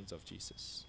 presence of Jesus.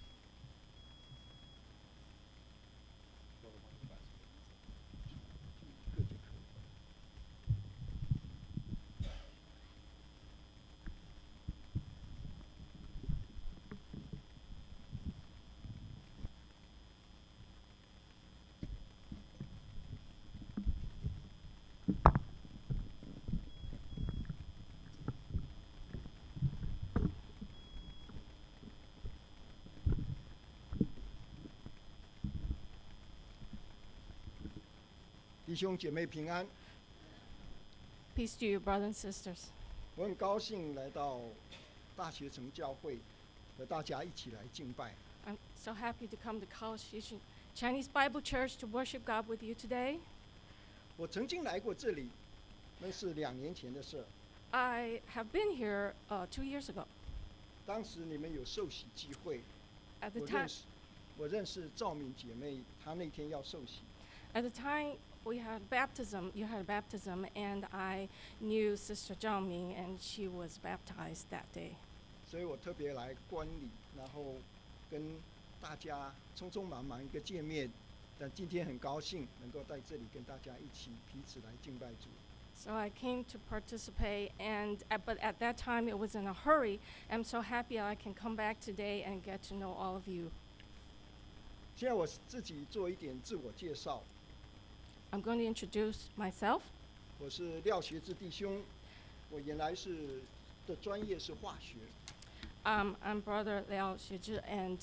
弟兄姐妹平安， Peace to you, brothers and sisters. 我很高兴来到大学城教会，和大家一起来敬拜。 I'm so happy to come to College Station Chinese Bible Church to worship God with you today. 我曾经来过这里，那是2年前的事。 I have been here 2 years ago. 当时你们有受洗机会， At the 我 time, 认识赵敏姐妹，她那天要受洗。 at the time we had baptism, you had baptism, and I knew Sister Zhao Ming, and she was baptized that day. 所以我特别来观礼，然后跟大家匆匆忙忙一个见面，但今天很高兴能够在这里跟大家一起彼此来敬拜主。 So I came to participate, but at that time it was in a hurry. I'm so happy I can come back today and get to know all of you. 现在我自己做一点自我介绍， I'm going to introduce myself. 我是廖学志弟兄，我原来的专业是化学， I'm Brother Liao Xuezhi, and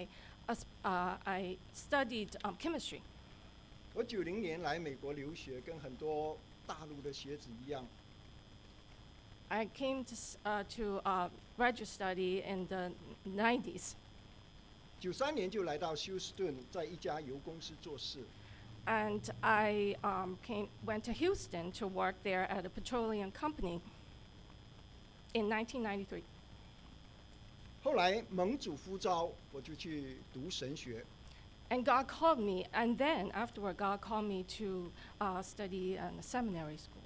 I studied chemistry. 我90年来美国留学，跟很多大陆的学子一样， I came to graduate study in the 90s, 93年就来到休斯顿，在一家油公司做事。 and I went to Houston to work there at a petroleum company in 1993. 后来蒙主呼召，我就去读神学。 And God called me, and then afterward, God called me to study in a seminary school.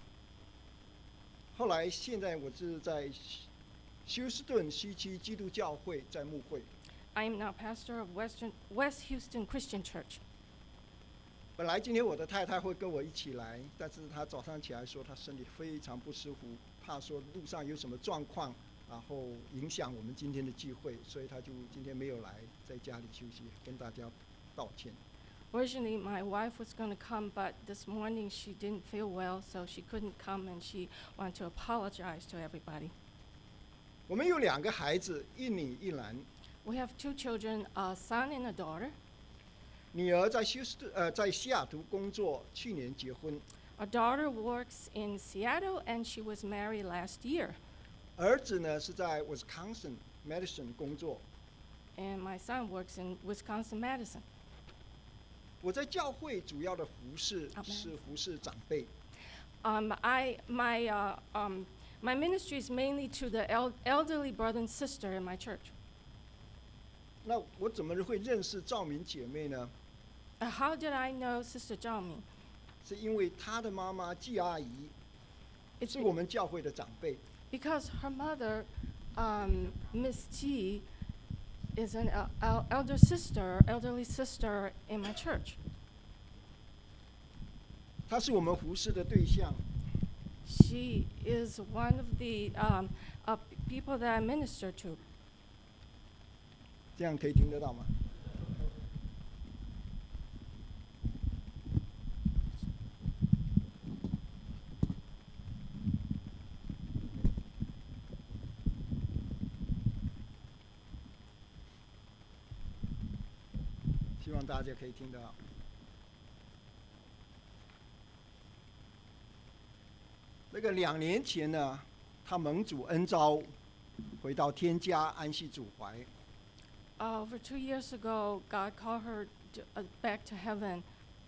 后来现在我是在休斯顿西区基督教会在牧会。 I am now pastor of West Houston Christian Church. 本来今天我的太太会跟我一起来，但是她早上起来说她身体非常不舒服，怕说路上有什么状况，然后影响我们今天的聚会，所以她就今天没有来，在家里休息，跟大家道歉。 Originally, my wife was going to come, but this morning she didn't feel well, so she couldn't come, and she wanted to apologize to everybody. 我们有2个孩子，一女一男。 We have 2 children, a son and a daughter. 女儿在在西雅图工作，去年结婚。 Our daughter works in Seattle, and she was married last year. 儿子呢是在 Wisconsin Madison 工作。 And my son works in Wisconsin-Madison. 我在教会主要的服侍 Amen. 是服侍长辈。 My ministry is mainly to the elderly brother and sister in my church. 那我怎么会认识赵敏姐妹呢？ How did I know Sister Zhao Ming? 是因为她的妈妈季阿姨 It's 是我们教会的长辈。 because her mother, Miss Ji, is an elderly sister in my church. 她是我们服侍的对象。 She is one of the people that I minister to. 这样可以听得到吗？希望大家可以听得到。那个2年前呢，他蒙主恩召，回到天家安息主怀。 Over 2 years ago, God called her back to heaven.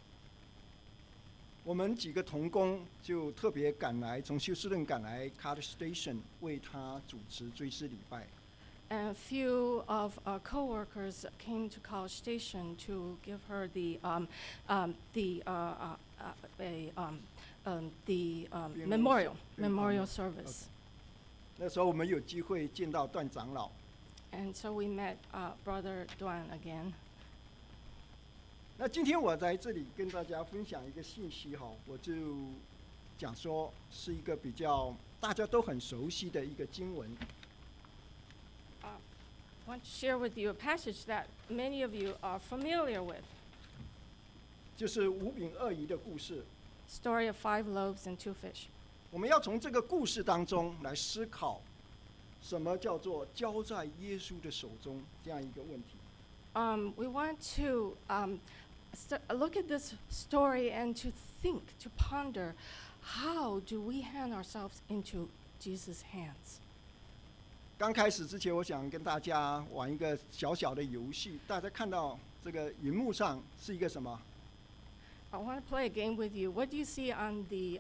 我们几个同工就特别赶来，从休斯顿赶来 College Station 为他主持追思礼拜。 And a few of our coworkers came to College Station to give her the memorial service. 那时候我们有机会见到段长老， And so we met Brother Duan again. 那今天我在这里跟大家分享一个信息哈，我就讲说是一个比较大家都很熟悉的一个经文。 I want to share with you a passage that many of you are familiar with. 就是五饼二鱼的故事。 Story of 5 loaves and 2 fish. 我们要从这个故事当中来思考，什么叫做交在耶稣的手中这样一个问题。 We want to look at this story and to think, to ponder, how do we hand ourselves into Jesus' hands? 刚开始之前，我想跟大家玩一个小小的游戏。大家看到这个荧幕上是一个什么？ I want to play a game with you. What do you see on the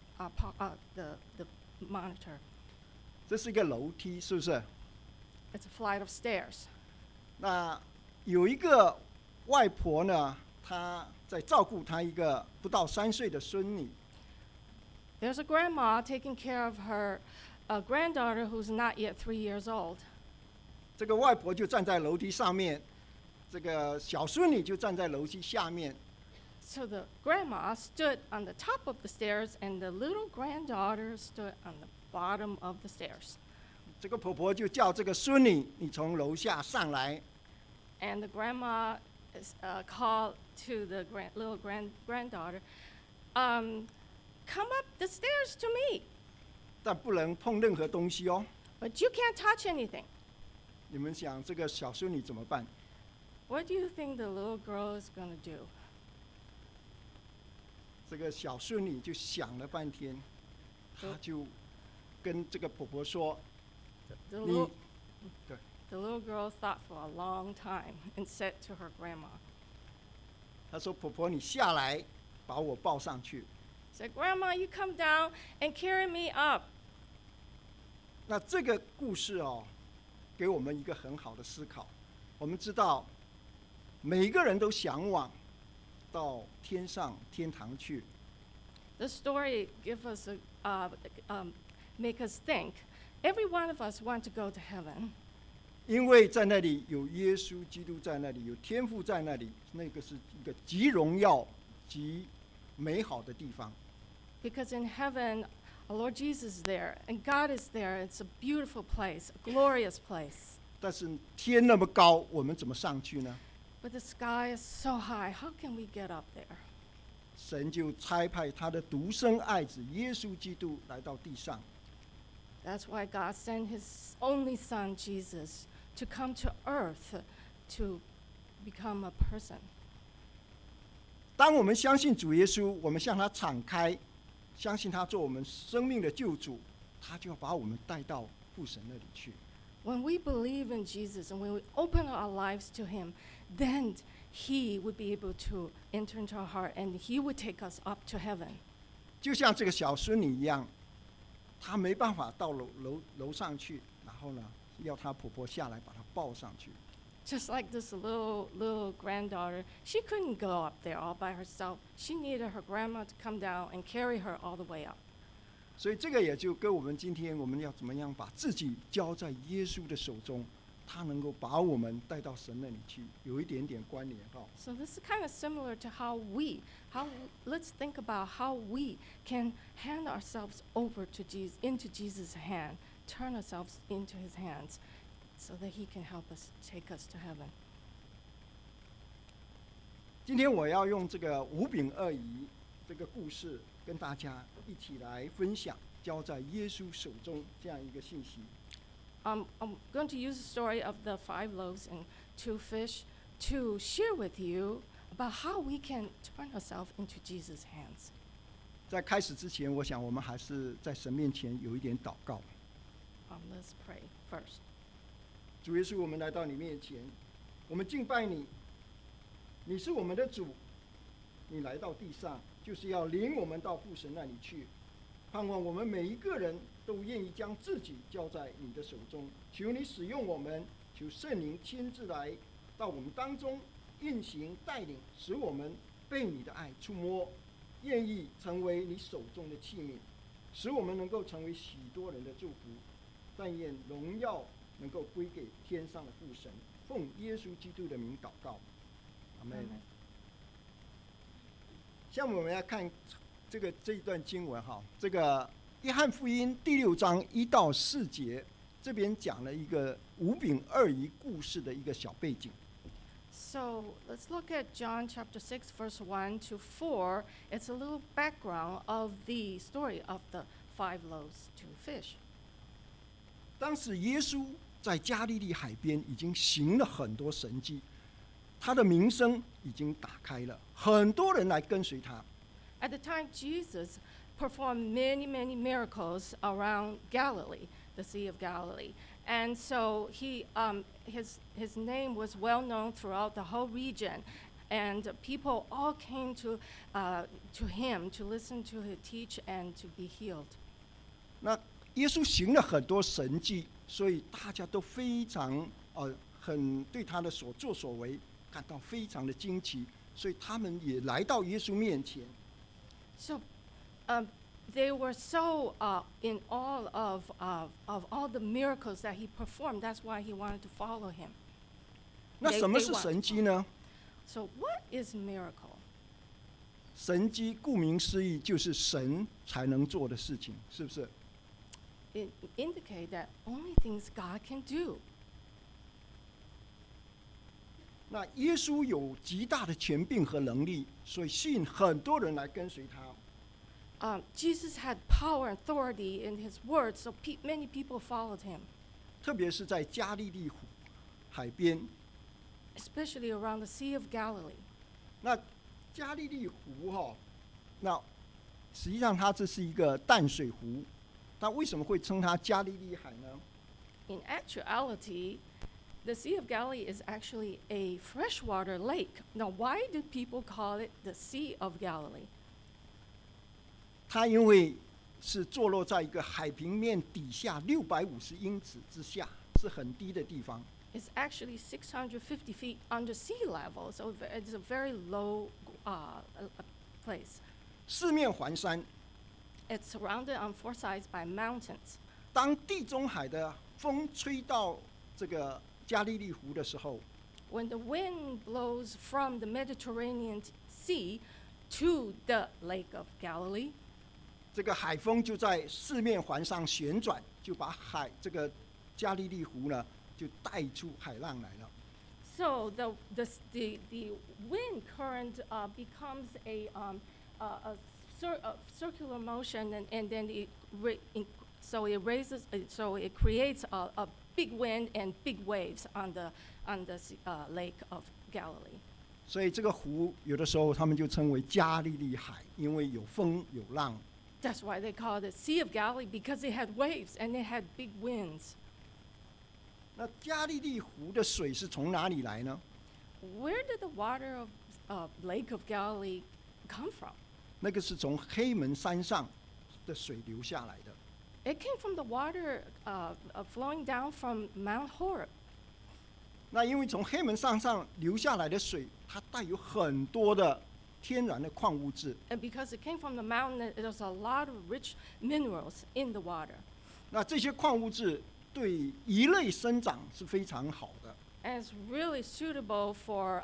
monitor? 这是一个楼梯，是不是？ It's a flight of stairs. 那有一个外婆呢，她在照顾她一个不到3岁的孙女。 There's a grandma taking care of her granddaughter who's not yet 3 years old. 这个外婆就站在楼梯上面，这个小孙女就站在楼梯下面。 So the grandma stood on the top of the stairs, and the little granddaughter stood on the bottom of the stairs. 这个婆婆就叫这个孙女，你从楼下上来。 And the grandma called to the little granddaughter, come up the stairs to me, 但不能碰任何东西哦。 but you can't touch anything. 你们想这个小孙女怎么办？ What do you think the little girl is going to do? 这个小孙女就想了半天，她就跟这个婆婆说 The 你 little, 对， the little girl thought for a long time and said to her grandma, 她说婆婆你下来把我抱上去。 said, Grandma, you come down and carry me up. 那这个故事哦，给我们一个很好的思考。我们知道，每一个人都向往到天上天堂去。 The story make us think. Every one of us want to go to heaven 因为在那里有耶稣基督在那里，有天父在那里，那个是一个极荣耀、极美好的地方。 because in heaven, our Lord Jesus is there and God is there. It's a beautiful place, a glorious place. 但是天那么高，我们怎么上去呢？ But the sky is so high. How can we get up there? 神就差派他的独生爱子耶稣基督来到地上。 That's why God sent His only Son, Jesus, to come to earth to become a person. 当我们相信主耶稣，我们向他敞开，相信他做我们生命的救主，他就要把我们带到父神那里去。 When we believe in Jesus and when we open our lives to Him, then He would be able to enter into our heart and He would take us up to heaven. 就像这个小孙女一样，她没办法到楼上去，然后呢，要她婆婆下来把她抱上去。 Just like this little granddaughter, she couldn't go up there all by herself. She needed her grandma to come down and carry her all the way up. 所以这个也就跟我们今天我们要怎么样把自己交在耶稣的手中，他能够把我们带到神那里去，有一点点关联哈。 So this is kind of similar to let's think about how we can hand ourselves over to Jesus, into Jesus' hand, turn ourselves into His hands, so that He can help us, take us to heaven. 今天我要用这个五饼二鱼这个故事，跟大家一起来分享交在耶稣手中这样一个信息。 I'm going to use the story of the 5 loaves and 2 fish to share with you about how we can turn ourselves into Jesus' hands. 在开始之前，我想我们还是在神面前有一点祷告。 Let's pray first. 主耶稣，我们来到你面前，我们敬拜你，你是我们的主，你来到地上就是要领我们到父神那里去，盼望我们每一个人都愿意将自己交在你的手中，求你使用我们，求圣灵亲自来到我们当中运行带领，使我们被你的爱触摸，愿意成为你手中的器皿，使我们能够成为许多人的祝福。但愿荣耀能够归给天上的父神。奉耶稣基督的名祷告，阿门。下面我们要看这一段经文哈，这个约翰福音第6章1到4节，这边讲了一个5饼2鱼故事的一个小背景。 So let's look at John chapter 6, verse 1 to 4. It's a little background of the story of the 5 loaves, 2 fish. 当时耶稣在加利利海边已经行了很多神迹，他的名声已经打开了，很多人来跟随他。 At the time, Jesus performed many, many miracles around Galilee, the Sea of Galilee. And so his name was well known throughout the whole region. And people all came to him to listen to him teach and to be healed. 那耶稣行了很多神迹，所以大家都非常很对他的所作所为感到非常的惊奇，所以他们也来到耶稣面前。 So they were so in awe of all the miracles that he performed. That's why he wanted to follow him. 那什么是神迹呢？ So what is miracle? 神迹顾名思义就是神才能做的事情，是不是？ It indicate that only things God can do. 那耶稣有极大的权柄和能力，所以吸引很多人来跟随他。 Jesus had power and authority in his words, so many people followed him. 特别是在加利利湖海边， Especially around the Sea of Galilee. 那加利利湖那实际上它这是一个淡水湖，那为什么会称它加利利海呢？ In actuality, the Sea of Galilee is actually a freshwater lake. Now, why do people call it the Sea of Galilee? 它因为是坐落在一个海平面底下650英尺之下，是很低的地方。 It's actually 650 feet under sea level, so it's a very low place. 四面环山。 It's surrounded on 4 sides by mountains. 当地中海的风吹到这个加利利湖的时候， When the wind blows from the Mediterranean Sea to the Lake of Galilee, 这个海风就在四面环上旋转，就把这个加利利湖呢就带出海浪来了。 so the wind current becomes a circular motion, and then it creates a big wind and big waves on the Lake of Galilee. 所以这个湖有的时候他们就称为加利利海，因为有风有浪。 That's why they call it Sea of Galilee, because it had waves and it had big winds. 那加利利湖的水是从哪里来呢？ Where did the water of Lake of Galilee come from? 那个是从黑门山上的水流下来的。 It came from the water flowing down from Mount Horeb. 那因为从黑门山上流下来的水，它带有很多的天然的矿物质。 And because it came from the mountain, there's a lot of rich minerals in the water. 那这些矿物质对鱼类生长是非常好的。 And it's really suitable for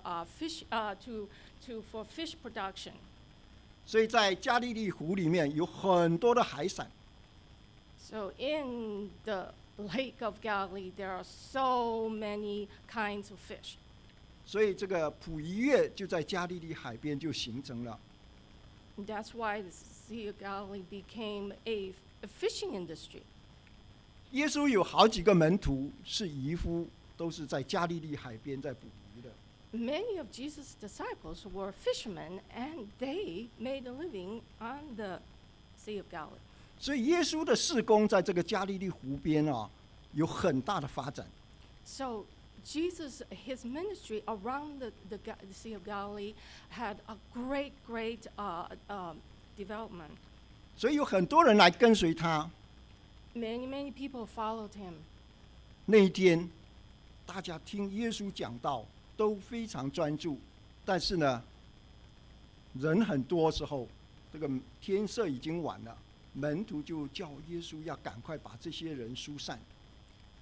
for fish production. 所以在加利利湖里面有很多的海产。 So in the Lake of Galilee, there are so many kinds of fish. 所以这个捕鱼业就在加利利海边就形成了。 And that's why the Sea of Galilee became a fishing industry. 耶稣有好几个门徒是渔夫，都是在加利利海边在捕鱼的。 Many of Jesus' disciples were fishermen, and they made a living on the Sea of Galilee. 所以耶稣的事工在这个加利利湖边有很大的发展。 So Jesus, his ministry around the Sea of Galilee had a great development. 所以有很多人来跟随他。 Many people followed him. 那一天，大家听耶稣讲道都非常专注，但是呢，人很多时候，这个天色已经晚了，门徒就叫耶稣要赶快把这些人疏散。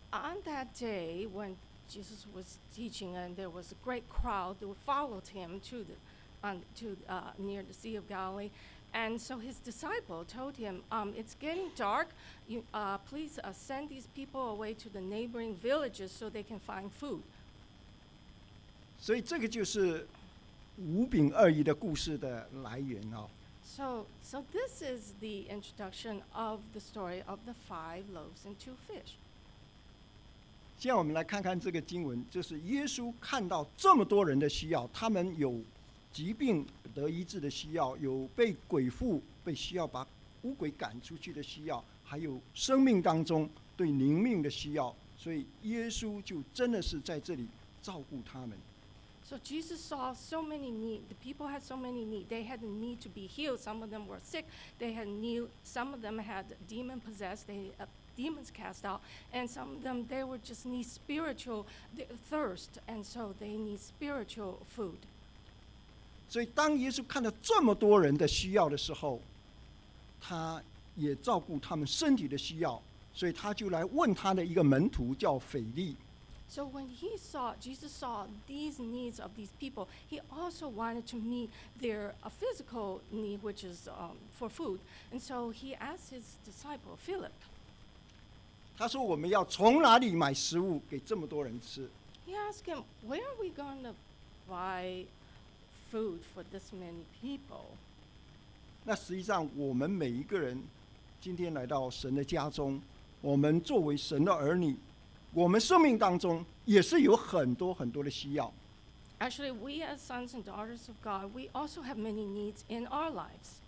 On that day, when Jesus was teaching, and there was a great crowd that followed him near the Sea of Galilee, and so his disciple told him, "It's getting dark. Please send these people away to the neighboring villages so they can find food." 所以这个就是五饼二鱼的故事的来源哦。 So this is the introduction of the story of the 5 loaves and 2 fish. 现在我们来看看这个经文，就是耶稣看到这么多人的需要，他们有疾病得医治的需要，有被鬼附被需要把污鬼赶出去的需要，还有生命当中对灵命的需要，所以耶稣就真的是在这里照顾他们。 So Jesus saw so many needs. The people had so many needs. They had the need to be healed. Some of them were sick. They had need. Some of them had demon possessed. They demons cast out. And some of them they were just need spiritual thirst, and so they need spiritual food. 所以当耶稣看到这么多人的需要的时候，他也照顾他们身体的需要，所以他就来问他的一个门徒叫腓利。 So when Jesus saw these needs of these people, he also wanted to meet their physical need, which is for food. And so he asked his disciple, Philip. 他说：“我们要从哪里买食物给这么多人吃？” He asked him, "Where are we going to buy food for this many people?" 那实际上，我们每一个人今天来到神的家中，我们作为神的儿女，我们生命当中也是有很多很多的需要。 Actually, we as sons and daughters of God, we also have many needs in our lives.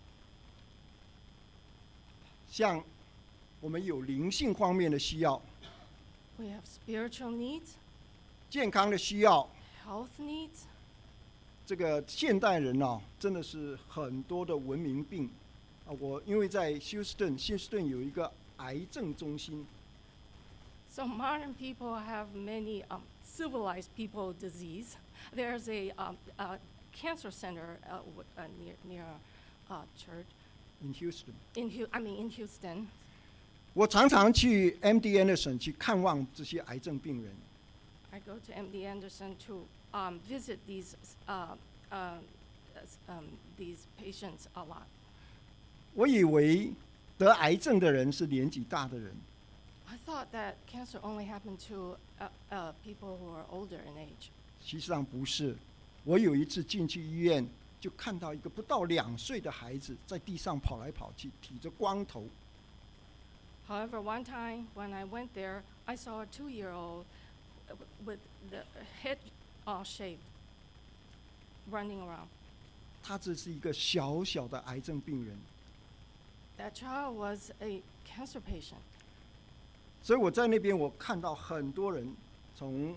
像我们有灵性方面的需要， We have spiritual needs, 健康的需要。 health needs. 这个现代人真的是很多的文明病啊！我因为在休斯顿有一个癌症中心， So modern people have many civilized people disease. There's a cancer center near church in Houston。 in Houston. 我常常去 MD Anderson 去看望这些癌症病人。 I go to MD Anderson to visit these patients a lot. 我以为得癌症的人是年纪大的人， I thought that cancer only happened to people who are older in age. 其实上不是。我有一次进去医院，就看到一个不到2岁的孩子在地上跑来跑去，剃着光头。 However, one time when I went there, I saw a 2-year-old with the head all shaved, running around. 他这是一个小小的癌症病人， That child was a cancer patient. 所以我在那边我看到很多人，从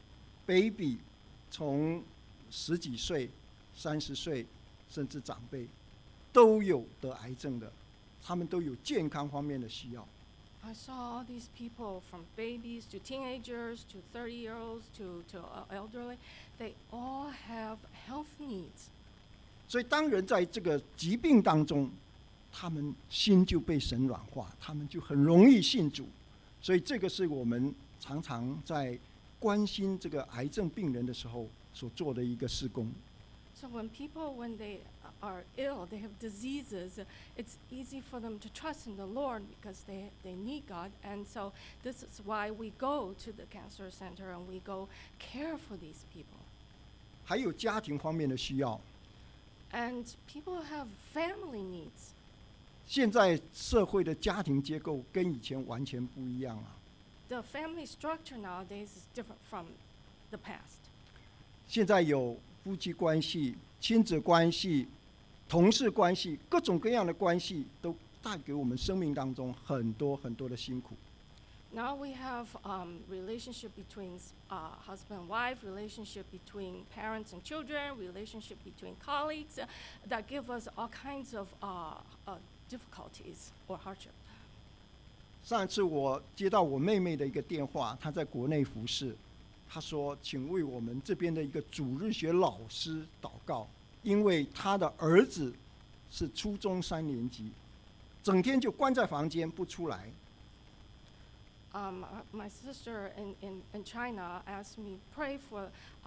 baby， 从10几岁、30岁，甚至长辈，都有得癌症的，他们都有健康方面的需要。 I saw all these people from babies to teenagers to 30-year-olds to elderly. They all have health needs. 所以当人在这个疾病当中，他们心就被神软化，他们就很容易信主。所以这个是我们常常在关心这个癌症病人的时候所做的一个事工。 So when they are ill, they have diseases, it's easy for them to trust in the Lord because they need God. And so this is why we go to the cancer center and we go care for these people. 还有家庭方面的需要。 And people have family needs. 现在社会的家庭结构跟以前完全不一样啊。 The family structure nowadays is different from the past. 现在有夫妻关系、亲子关系、同事关系，各种各样的关系都带给我们生命当中很多很多的辛苦。 Now we have relationship between husband and wife, relationship between parents and children, relationship between colleagues that give us all kinds of difficulties or hardship. 上一次我接到我妹妹的一个电话，她在国内服侍，她说：“请为我们这边的一个主日学老师祷告，因为她的儿子是初中3年级，整天就关在房间不出来。” My sister in China asked me pray for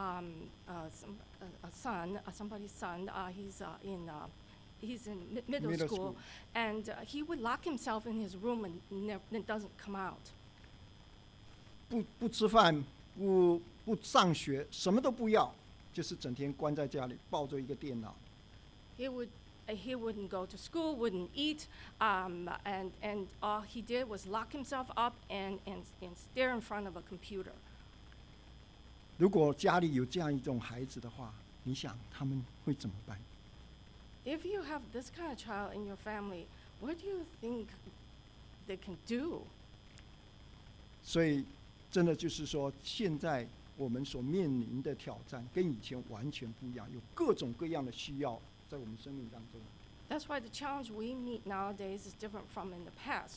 a son, somebody's son. He's in middle Middle school, school. and he would lock himself in his room and doesn't come out. 不吃饭，不上学，什么都不要，就是整天关在家里，抱着一个电脑。 He wouldn't go to school, wouldn't eat, and all he did was lock himself up and stare in front of a computer. 如果家里有这样一种孩子的话，你想他们会怎么办？ If you have this kind of child in your family, what do you think they can do? 所以，真的就是说，现在我们所面临的挑战跟以前完全不一样，有各种各样的需要在我们生命当中。 That's why the challenge we meet nowadays is different from in the past.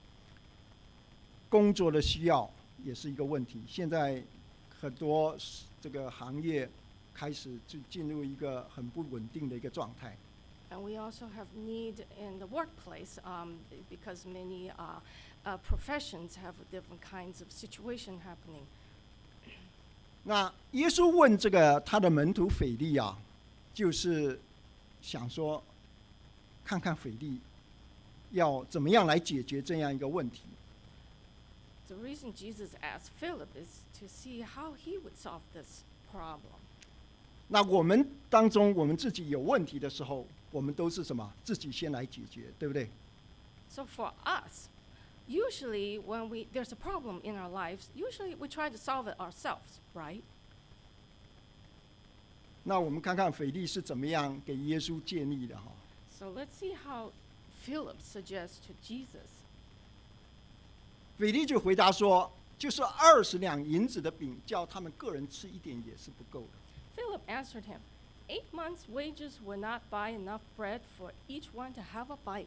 工作的需要也是一个问题。现在很多这个行业开始就进入一个很不稳定的一个状态。 And we also have need in the workplace because many professions have different kinds of situation happening. 那耶稣问这个他的门徒腓利啊，就是想说，看看腓利要怎么样来解决这样一个问题。 The reason Jesus asked Philip is to see how he would solve this problem. 那我们当中，我们自己有问题的时候，我们都是什么？自己先来解决，对不对？ So for us, usually when there's a problem in our lives, usually we try to solve it ourselves, right? 那我们看看腓利是怎么样给耶稣建议的哈。 So let's see how Philip suggests to Jesus. 腓利就回答说：“就是20两银子的饼，叫他们个人吃一点也是不够的。” Philip answered him, 8 months' wages will not buy enough bread for each one to have a bite.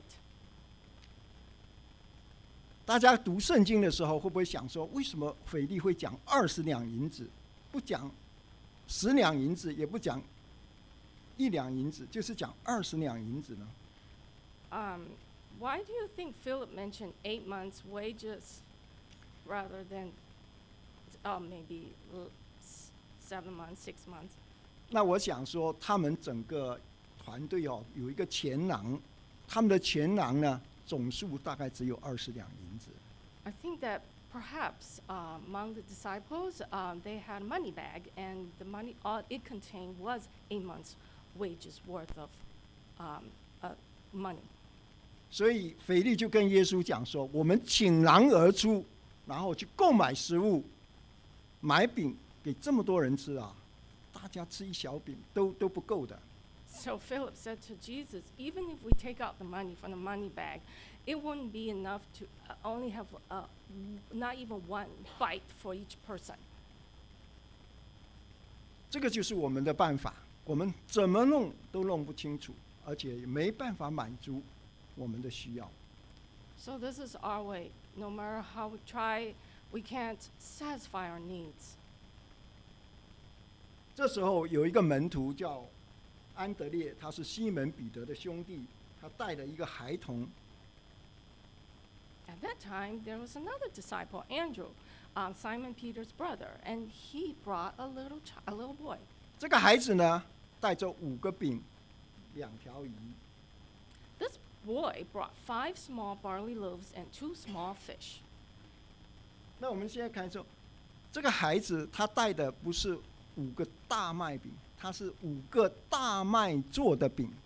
大家读圣经的时候，会不会想说，为什么腓利会讲20两银子，不讲10两银子，也不讲1两银子，就是讲20两银子呢？ Why do you think Philip mentioned 8 months' wages rather than maybe 7 months, 6 months? 那我想说，他们整个团队哦，有一个钱囊，他们的钱囊呢，总数大概只有20两银子。 I think that perhaps among the disciples, they had a money bag, and the money all it contained was 8 months' wages worth of money. 所以腓利就跟耶稣讲说：“我们倾囊而出，然后去购买食物，买饼给这么多人吃啊，大家吃一小饼都不够的。” So Philip said to Jesus, even if we take out the money from the money bag, it wouldn't be enough to only have not even one bite for each person. 这个就是我们的办法，我们怎么弄都弄不清楚，而且也没办法满足我们的需要。 So this is our way. No matter how we try, we can't satisfy our needs. 这时候有一个门徒叫安德烈，他是西门彼得的兄弟，他带了一个孩童。 At that time, there was another disciple, Andrew, Simon Peter's brother, and he brought a little boy. 这个孩子呢，带着5个饼、2条鱼。 This boy brought 5 small barley loaves and 2 small fish. 那我们现在看说，这个孩子他带的不是5个大麦饼，他是5个大麦做的饼。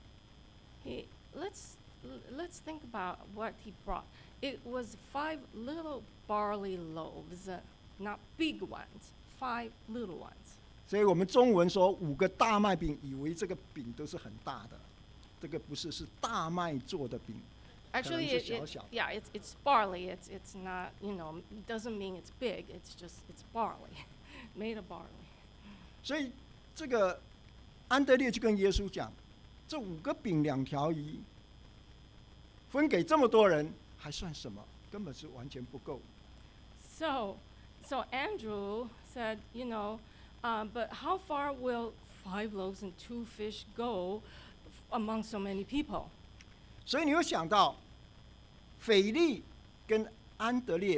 Let's think about what he brought. It was 5 little barley loaves, not big ones, 5 little ones. 所以我们中文说5个大麦饼，以为这个饼都是很大的，这个不是，是大麦做的饼。 Actually, 可能是小小的。 yeah, it's barley. It's not, it doesn't mean it's big. It's barley, made of barley. 所以这个安德烈就跟耶稣讲，这5个饼2条鱼，分给这么多人，还算什么？根本是完全不够。 So Andrew said, but how far will 5 loaves and 2 fish go among so many people? 所以你会想到，腓利跟安德烈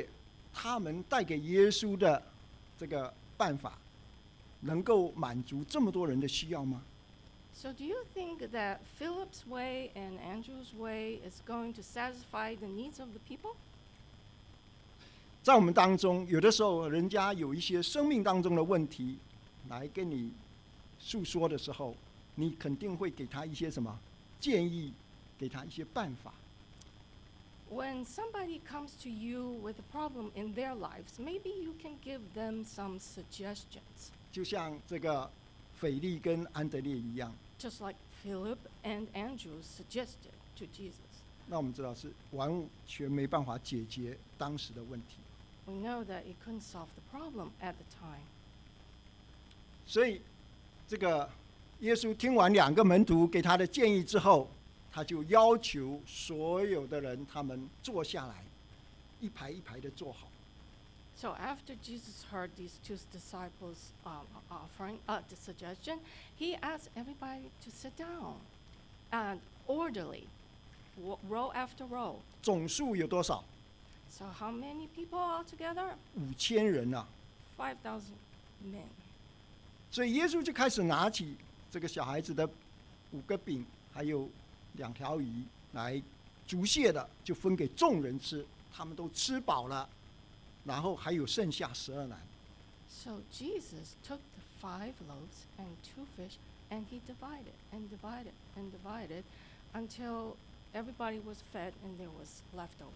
他们带给耶稣的这个办法，能够满足这么多人的需要吗？ So do you think that Philip's way and Andrew's way is going to satisfy the needs of the people? 在我们当中，有的时候人家有一些生命当中的问题来跟你诉说的时候，你肯定会给他一些什么建议，给他一些办法。 When somebody comes to you with a problem in their lives, maybe you can give them some suggestions, 就像这个腓力跟安德烈一样， just like Philip and Andrew suggested to Jesus. 那我们知道是完全没办法解决当时的问题。 We know that it couldn't solve the problem at the time. 所以，这个耶稣听完2个门徒给他的建议之后，他就要求所有的人他们坐下来，一排一排的坐好。 So after Jesus heard these two disciples offering the suggestion, he asked everybody to sit down and orderly, row after row. 总数有多少？ So how many people altogether? 5000人啊！ 5,000 men. 所以耶稣就开始拿起这个小孩子的5个饼，还有2条鱼，来逐谢的就分给众人吃，他们都吃饱了，然后还有剩下12篮。 So Jesus took the 5 loaves and 2 fish, and he divided and divided and divided until everybody was fed and there was leftover.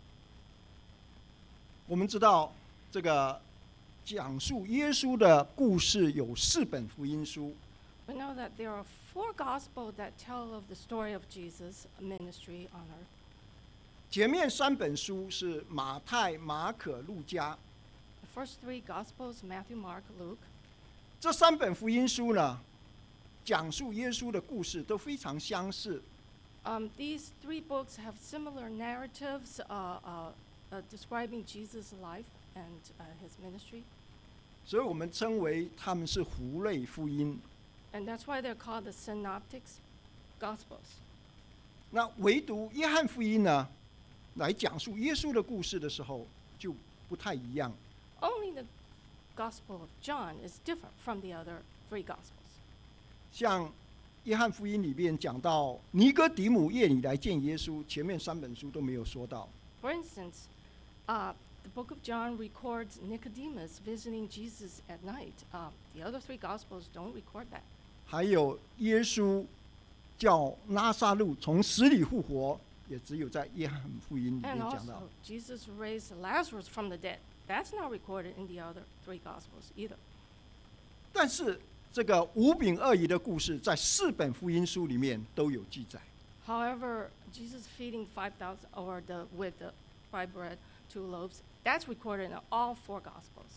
我们知道，这个讲述耶稣的故事有4本福音书， We know that there are 4 Gospels that tell of the story of Jesus' ministry on earth. 前面3本书是马太、马可、路加。 The first 3 Gospels, Matthew, Mark, Luke. 这3本福音书呢，讲述耶稣的故事都非常相似。 These 3 books have similar narratives describing Jesus' life and his ministry. 所以我们称为他们是符类福音。 And that's why they're called the Synoptic Gospels. 那唯独约翰福音呢，来讲述耶稣的故事的时候，就不太一样。 Only the Gospel of John is different from the other 3 Gospels. 像约翰福音里面讲到尼哥底母夜里来见耶稣，前面3本书都没有说到。 For instance, the book of John records Nicodemus visiting Jesus at night. The other 3 Gospels don't record that. 还有耶稣叫拉撒路从死里复活，也只有在约翰福音里面 And 讲到。 also, Jesus raised Lazarus from the dead. That's not recorded in the other 3 Gospels either. 但是这个5饼2鱼的故事，在4本福音书里面都有记载。 However, Jesus feeding 5,000 with the 5 bread, 2 loaves, that's recorded in all 4 Gospels.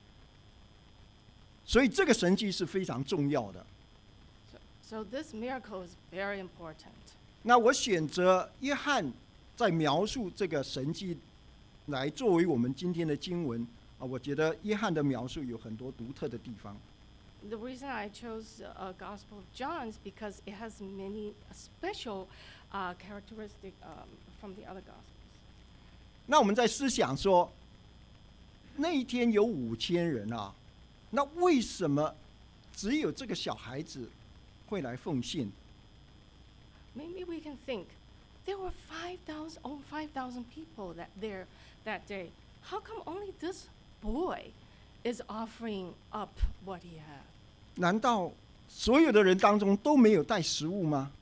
所以这个神迹是非常重要的。 So this miracle is very important. 那我选择约翰在描述这个神迹来作为我们今天的经文啊，我觉得约翰的描述有很多独特的地方。 The reason I chose Gospel of John is because it has many special characteristics from the other Gospels. 那我们在思想说，那一天有5000人啊，那为什么只有这个小孩子会来奉献？ Maybe we can think there were over 5,000 people that day. How come only this boy is offering up what he had? 难道所有的人当中都没有带食物吗？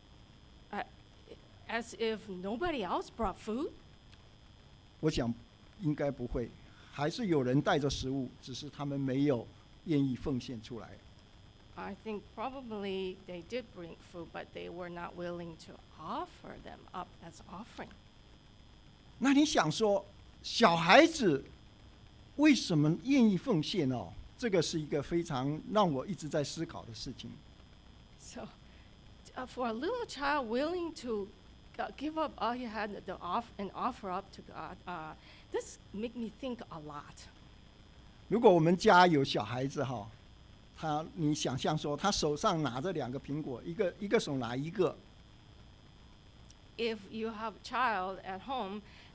As if nobody else brought food? 我想应该不会，还是有人带着食物，只是他们没有愿意奉献出来。 I think probably they did bring food, but they were not willing to offer them up as offering. 那你想说，小孩子为什么愿意奉献哦？这个是一个非常让我一直在思考的事情。 So, for a little child willing to give up all he had and offer up to God, this make me think a lot. 如果我们家有小孩子哈，你想象说，他手上拿着2个苹果，一个手拿一个， If you have a child at home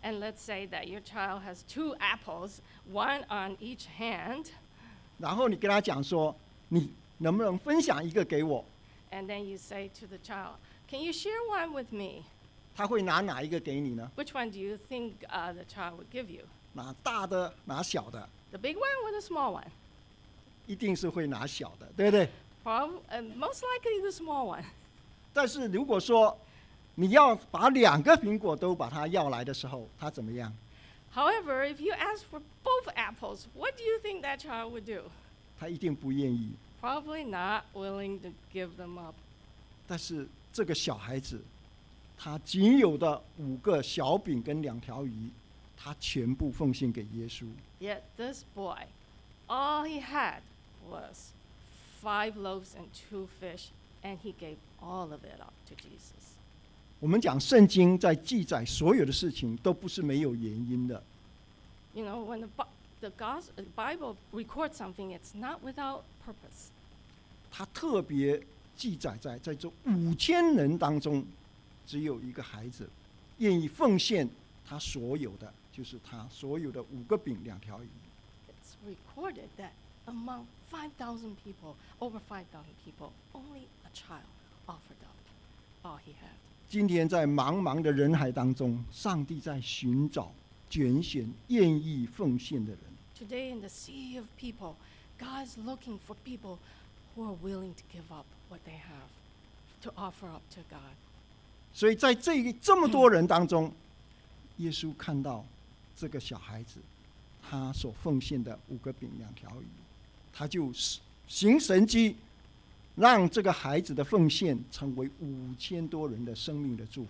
And let's say that your child has 2 apples, 1 on each hand, 然后你跟他讲说，你能不能分享一个给我？ and then you say to the child, "Can you share one with me?" 他会拿哪一个给你呢？ Which one do you think the child would give you? 拿大的，拿小的？ The big one or the small one? 一定是会拿小的，对不对？ Most likely the small one. 但是如果说你要把2个苹果都把它要来的时候，他怎么样？ However, if you ask for both apples, what do you think that child would do? 他一定不愿意。 Probably not willing to give them up. 但是这个小孩子，他仅有的5个小饼跟2条鱼，他全部奉献给耶稣。 Yet this boy, all he had was 5 loaves and 2 fish, and he gave all of it up to Jesus. 我们讲圣经在记载所有的事情都不是没有原因的。 You know, when the Bible records something, it's not without purpose. 他特别记载在这5000人当中，只有一个孩子愿意奉献他所有的，就是他所有的5个饼2条鱼。 It's recorded that among 5,000 people, over 5,000 people, only a child offered up all he had. 今天在茫茫的人海当中，上帝在寻找、拣选愿意奉献的人。 Today, in the sea of people, God is looking for people who are willing to give up what they have, to offer up to God. 所以在这么多人当中，耶稣看到这个小孩子，他所奉献的5个饼2条鱼，他就行神迹，让这个孩子的奉献成为5000多人的生命的祝福。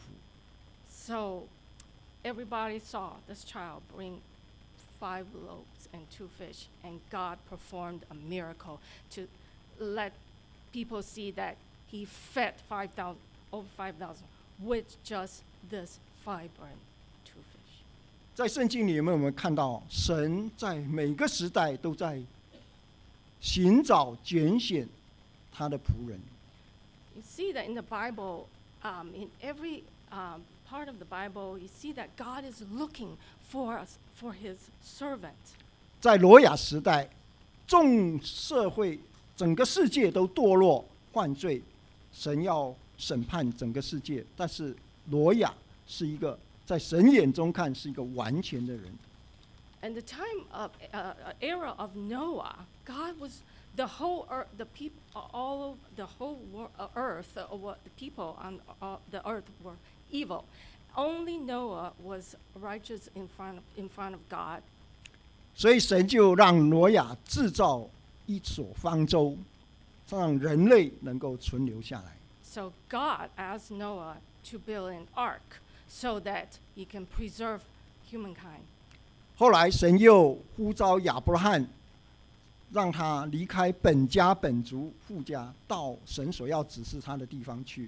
So everybody saw this child bring 5 loaves and 2 fish, and God performed a miracle to let people see that he fed 5,000, over 5,000 with just this 5 and 2 fish. 在圣经里面，我们看到神在每个时代都在寻找、拣选他的仆人。 You see that in the Bible, in every part of the Bible, you see that God is looking for us, for his servant. 在挪亚时代，众社会整个世界都堕落犯罪，神要审判整个世界。但是挪亚是一个在神眼中看是一个完全的人。 And the time of era of Noah, God was the whole earth, the people, all of the whole earth, what the people on the earth were evil. Only Noah was righteous in front of God. 所以神就让挪亚制造一所方舟，让人类能够存留下来。 So God asked Noah to build an ark so that he can preserve humankind. 后来神又呼召亚伯拉罕，让他离开本家本族父家，到神所要指示他的地方去。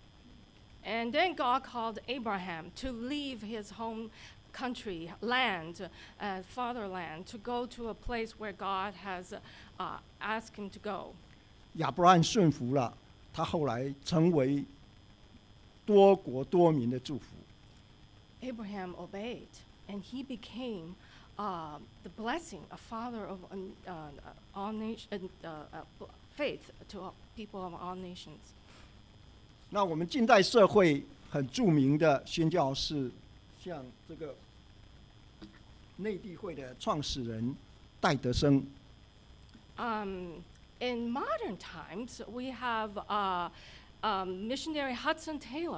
And then God called Abraham to leave his home country, land, fatherland, to go to a place where God has asked him to go. 亚伯拉罕顺服了，他后来成为多国多民的祝福。 Abraham obeyed, and he became the blessing, a father of all nations, faith to people of all nations. 那我们近代社会很著名的宣教士，像这个内地会的创始人戴德生。 In modern times, we have missionary Hudson Taylor.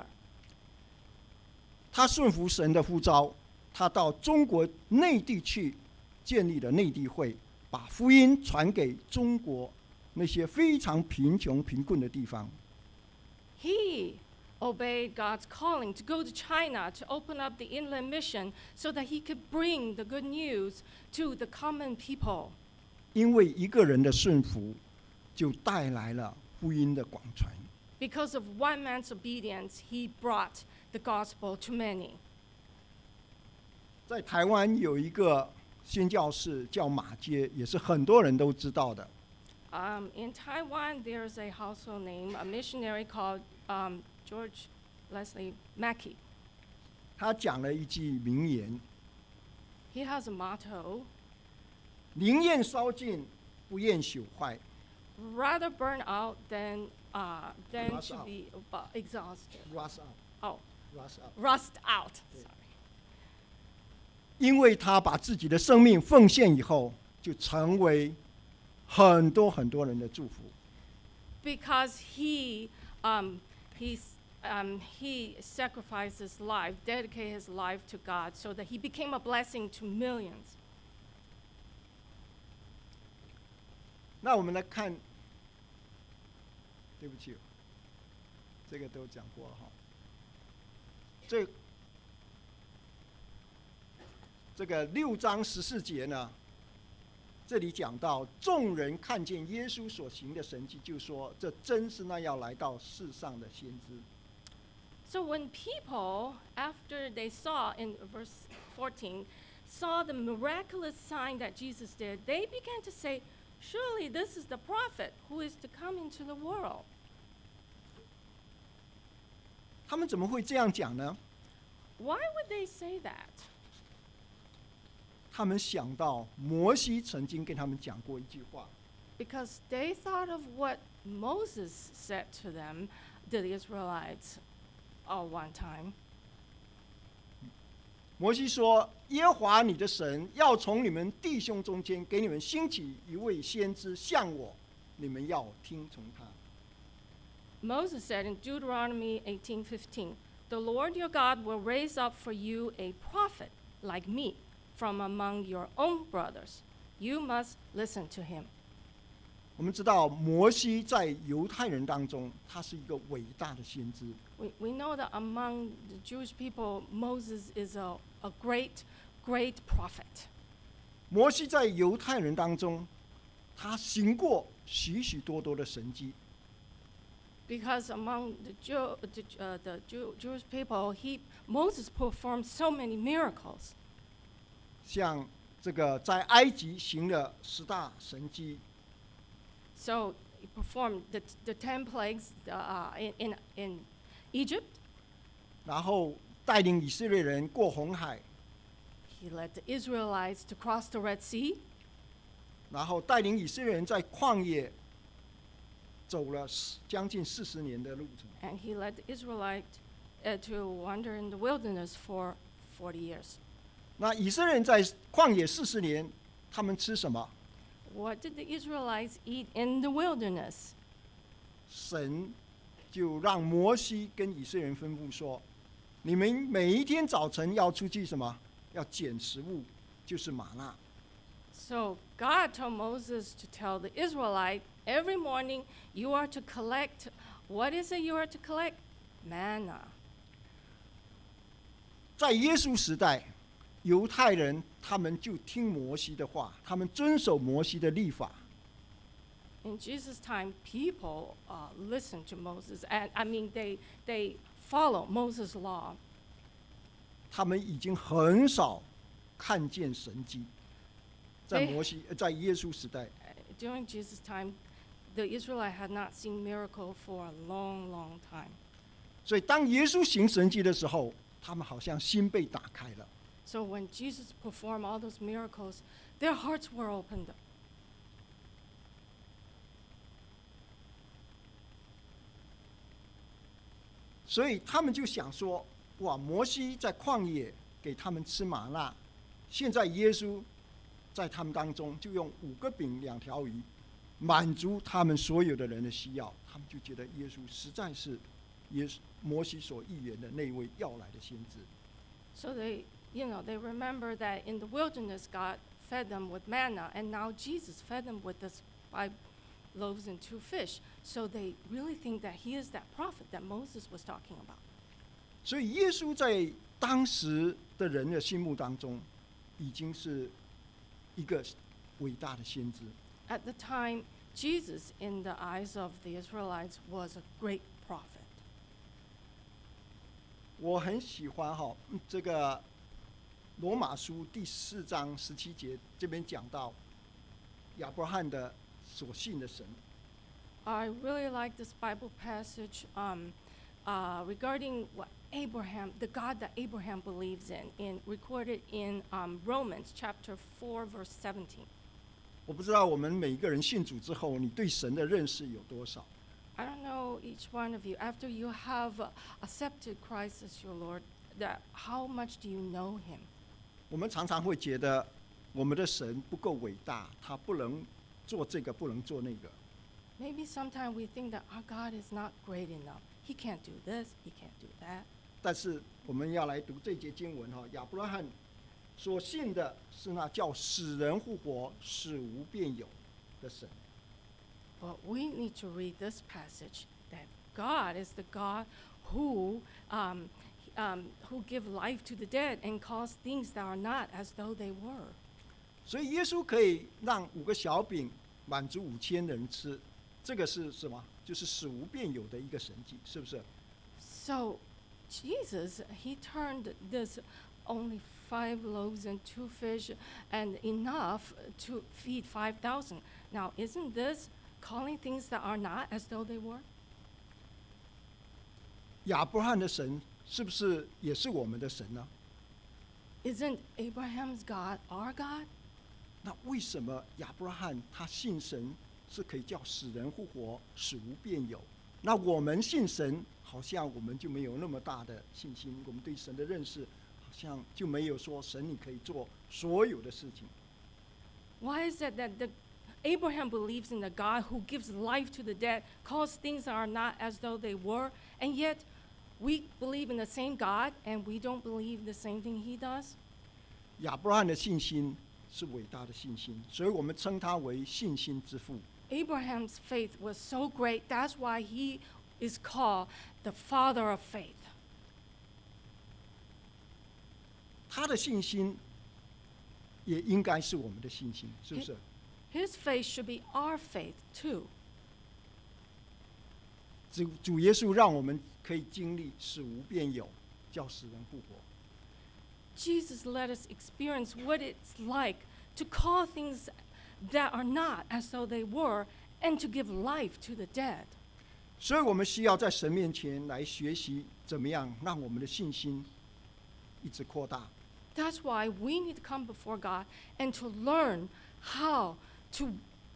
他顺服神的呼召，他到中国内地去建立了内地会，把福音传给中国那些非常贫穷贫困的地方。 He obeyed God's calling to go to China to open up the inland mission so that he could bring the good news to the common people. 因为一个人的顺服，就带来了福音的广传。 Because of one man's obedience, he brought the gospel to many. 在台湾有一个宣教士叫马街，也是很多人都知道的。 In Taiwan, there's a household name, a missionary called George Leslie Mackey. 他讲了一句名言： He has a motto: 宁愿烧尽，不愿朽坏。 rather burn out than Rust to out. be exhausted. Rust out, Oh, rust out。 rust out. 对 Sorry. 因为他把自己的生命奉献以后，就成为很多很多人的祝福。 Because he sacrificed his life, dedicated his life to God, so that he became a blessing to millions. 那我们来看，对不起，这个都讲过了哈。这个6章14节呢，这里讲到众人看见耶稣所行的神迹，就说这真是那要来到世上的先知。 So when people, after they saw in verse 14, saw the miraculous sign that Jesus did, they began to say, surely this is the prophet who is to come into the world. 他们怎么会这样讲呢？ Why would they say that? 他们想到摩西曾经跟他们讲过一句话， Because they thought of what Moses said to them, the Israelites, one time. 摩西说：“耶和华你的神要从你们弟兄中间给你们兴起一位先知，像我，你们要听从他。” Moses said in Deuteronomy 18:15, "The Lord your God will raise up for you a prophet like me from among your own brothers. You must listen to him." 我们知道摩西在犹太人当中，他是一个伟大的先知。 We know that among the Jewish people, Moses is a great, great prophet. 摩西在犹太人当中，他行过许许多多的神迹。 Because among the Jewish people, Moses performed so many miracles. 像这个在埃及行了10大神迹， So he performed the 10 plagues in Egypt. 然后带领以色列人过红海， He led the Israelites to cross the Red Sea. 然后带领以色列人在旷野走了将近40年的路程。 And he led the Israelites to wander in the wilderness for 40 years. 那以色列人在旷野40年，他们吃什么？ What did the Israelites eat in the wilderness? 神就让摩西跟以色列人吩咐说：“你们每一天早晨要出去什么？要捡食物，就是玛纳。 So God told Moses to tell the Israelites, every morning you are to collect, what is it you are to collect? Manna. 在耶稣时代，犹太人他们就听摩西的话，他们遵守摩西的律法。 In Jesus' time, people listened to Moses, and they follow Moses' law. 他们已经很少看见神迹，在耶稣时代， During Jesus' time, the Israelites had not seen miracle for a long, long time. 所以当耶稣行神迹的时候，他们好像心被打开了。 So when Jesus performed all those miracles, their hearts were opened up. 所以他们就想说：哇，摩西在旷野给他们吃玛纳，现在耶稣在他们当中就用5个饼2条鱼，满足他们所有的人的需要。他们就觉得耶稣实在是摩西所预言的那位要来的先知。 So they remember that in the wilderness, God fed them with manna, and now Jesus fed them with this 5 loaves and 2 fish. So they really think that he is that prophet that Moses was talking about. 所以耶稣在当时的人的心目当中，已经是一个伟大的先知。 At the time, Jesus, in the eyes of the Israelites, was a great prophet. 我很喜欢这个罗马书第4章17节这边讲到亚伯拉罕的所信的神。 I really like this Bible passage regarding what Abraham, the God that Abraham believes in recorded in Romans chapter 4, verse 17. 我不知道我们每一个人信主之后，你对神的认识有多少？ I don't know each one of you, after you have accepted Christ as your Lord, that how much do you know him? 我们常常会觉得我们的神不够伟大，他不能做这个，不能做那个。 Maybe sometimes we think that our God is not great enough. He can't do this, he can't do that. 但是我们要来读这节经文哈，亚伯拉罕所信的是那叫死人复活、使无变有的神。 But we need to read this passage that God is the God who give life to the dead and cause things that are not as though they were. 所以耶稣可以让5个小饼满足5000人吃，这个是什么？就是使无变有的一个神迹，是不是？ So Jesus, he turned this only 5 loaves and 2 fish and enough to feed 5,000. Now, isn't this calling things that are not as though they were? 亚伯拉罕的神是不是也是我们的神呢？ Isn't Abraham's God our God? 那为什么亚伯拉罕他信神是可以叫死人复活、使无变有？那我们信神，好像我们就没有那么大的信心，我们对神的认识好像就没有说神你可以做所有的事情。 Why is it that Abraham believes in the God who gives life to the dead, calls things that are not as though they were, and yet we believe in the same God and we don't believe the same thing he does? 亚伯拉罕的信心是伟大的信心，所以我们称他为信心之父。 Abraham's faith was so great, that's why he is called the father of faith. 他的信心也应该是我们的信心，是不是？ His faith should be our faith too. 主耶稣让我们可以经历使无变有，叫死人复活。 Jesus let us experience what it's like to call things that are not as though they were and to give life to the dead. 所以我们需要在神面前来学习，怎么样让我们的信心一直扩大。 That's why we need to come before God and to learn how to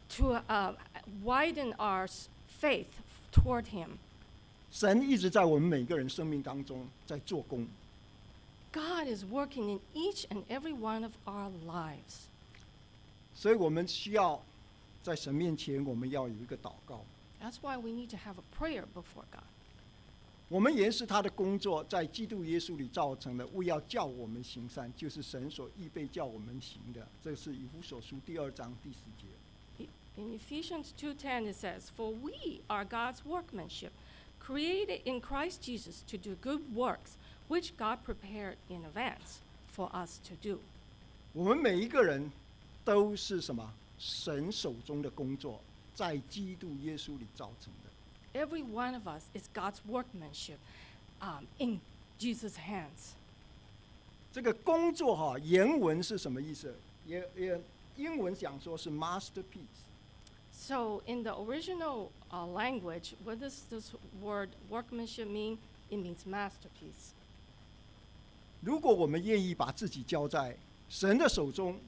widen our faith toward him. 神一直在我们每个人生命当中在做工， God is working in each and every one of our lives. 所以我们需要在神面前，我们要有一个祷告。 That's why we need to have a prayer before God. 我们原是他的工作，在基督耶稣里造成的，为要叫我们行善，就是神所预备叫我们行的。这是以弗所书2章第10节。 In Ephesians 2:10 it says, "For we are God's workmanship, created in Christ Jesus to do good works, which God prepared in advance for us to do." 我们每一个人都是什么？神手中的工作，在基督耶稣里造成的。 Every one of us is God's workmanship in Jesus' hands. 这个工作哈，原文是什么意思？英文讲说是 masterpiece。 So in the original language, what does this word workmanship mean? It means masterpiece. 如果我们愿意把自己交在神的手中，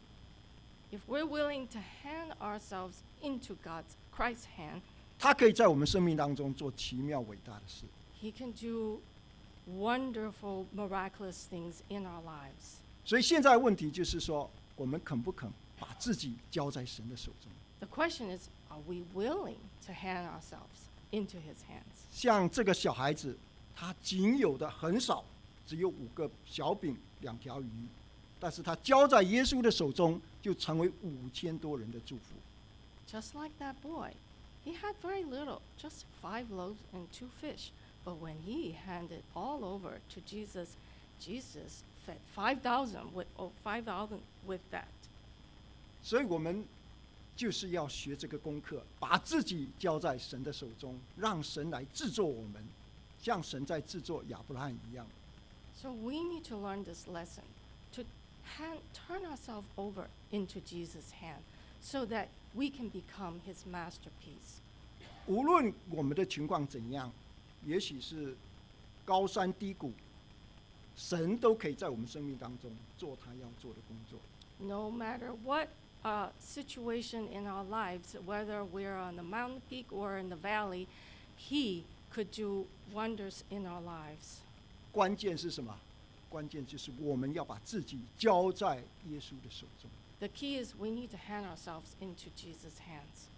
If we're willing to hand ourselves into Christ's hand, 他可以在我们生命当中做奇妙伟大的事。 he can do wonderful, miraculous things in our lives. 所以现在问题就是说，我们肯不肯把自己交在神的手中？ The question is, are we willing to hand ourselves into his hands? 像这个小孩子，他仅有的很少，只有5个小饼、2条鱼，但是他交在耶稣的手中，就成为5000多人的祝福。 Just like that boy, he had very little, just 5 loaves and 2 fish. But when he handed all over to Jesus, Jesus fed 5,000 with that. 所以我们就是要学这个功课，把自己交在神的手中，让神来制作我们，像神在制作亚伯拉罕一样。 So we need to learn this lesson, to turn ourselves over into Jesus' hand so that we can become his masterpiece. 无论我们的情况怎样，也许是高山低谷，神都可以在我们生命当中做他要做的工作。 No matter what situation in our lives, whether we're on the mountain peak or in the valley, He could do wonders in our lives. 关键是什么？关键就是我们要把自己交在耶稣的手中。 The key is we need to hand ourselves into Jesus' hands.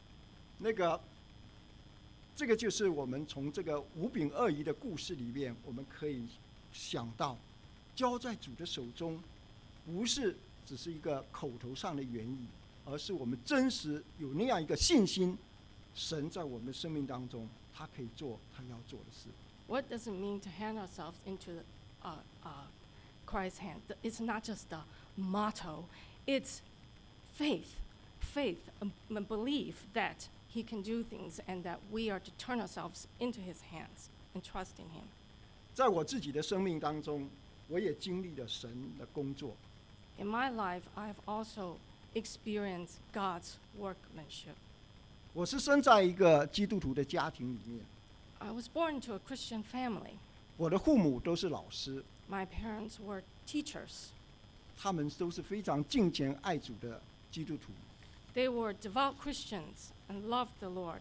这个就是我们从这个五饼二鱼的故事里面，我们可以想到，交在主的手中，不是只是一个口头上的言语，而是我们真实有那样一个信心，神在我们的生命当中，他可以做他要做的事。 What does it mean to hand ourselves into Christ's hand? It's not just a motto. It's faith, a belief that He can do things and that we are to turn ourselves into His hands and trust in Him. 在我自己的生命当中，我也经历了神的工作。 In my life, I've also experienced God's workmanship. 我是生在一个基督徒的家庭里面， I was born into a Christian family. 我的父母都是老师， My parents were teachers. 他们都是非常敬虔爱主的基督徒。 They were devout Christians and loved the Lord.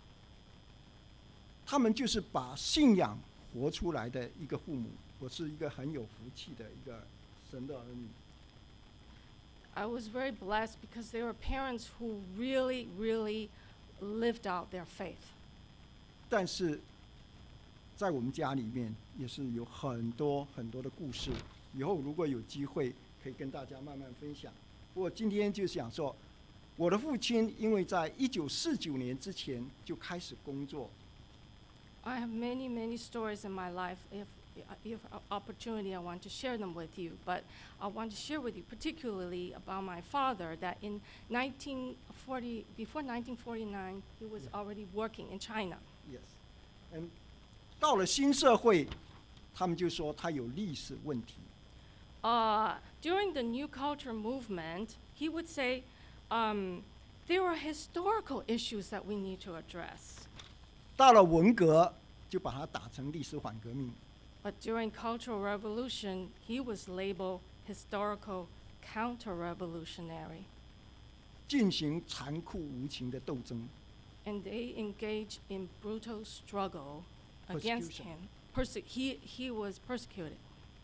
他们就是把信仰活出来的一个父母。我是一个很有福气的一个神的儿女。 I was very blessed because they were parents who really, really lived out their faith. 但是在我们家里面也是有很多很多的故事，以后如果有机会可以跟大家慢慢分享。不过今天就想说，我的父亲因为在1949年之前就开始工作， I have many, many stories in my life. If opportunity, I want to share them with you. But I want to share with you particularly about my father that in 1940, before 1949, he was already working in China. Yes， 到了新社会，他们就说他有历史问题。 During the New Culture movement, he would say there are historical issues that we need to address. 到了文革，就把它打成历史反革命。 But during Cultural Revolution, he was labeled historical counter-revolutionary. 进行残酷无情的斗争。 And they engaged in brutal struggle against Persecution. him. He was persecuted.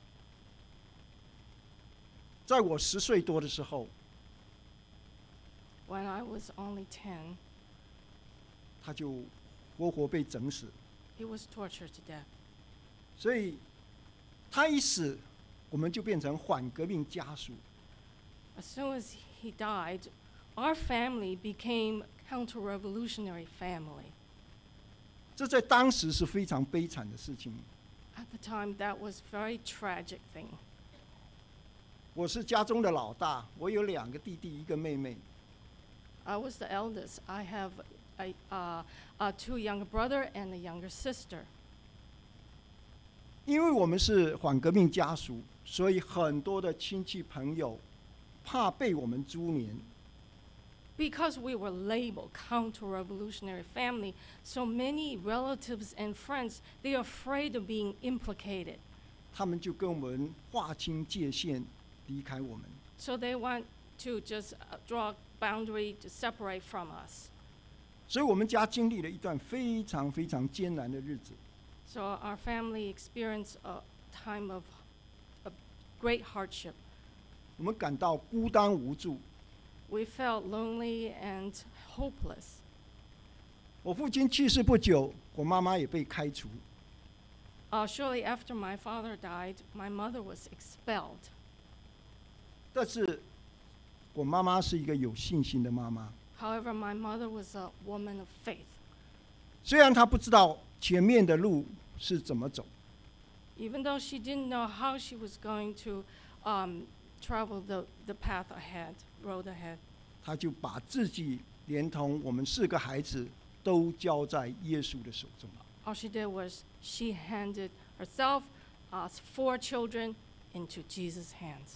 在我10岁多的时候， When I was only 10, 他就活活被整死。 he was tortured to death. 所以他一死，我们就变成反革命家属。 As soon as he died, our family became counter-revolutionary family. 这在当时是非常悲惨的事情。 At the time, that was a very tragic thing. 我是家中的老大，我有2个弟弟，1个妹妹。 I was the eldest. I have a 2 younger brother and a younger sister. 因为我们是反革命家属，所以很多的亲戚朋友怕被我们株连， Because we were labeled counter-revolutionary family, so many relatives and friends, they are afraid of being implicated. 他们就跟我们划清界限，离开我们。 So they want to just draw a boundary to separate from us. 所以我们家经历了一段非常非常艰难的日子。 So our family experienced a time of great hardship. 我们感到孤单无助。 We felt lonely and hopeless. 我父亲去世不久，我妈妈也被开除。 Shortly after my father died, my mother was expelled. 但是我妈妈是一个有信心的妈妈， However, my mother was a woman of faith. 虽然她不知道前面的路是怎么走， Even though she didn't know how she was going to travel the path ahead, road ahead, 她就把自己连同我们4个孩子都交在耶稣的手中。 all she did was she handed herself, us 4 children, into Jesus' hands.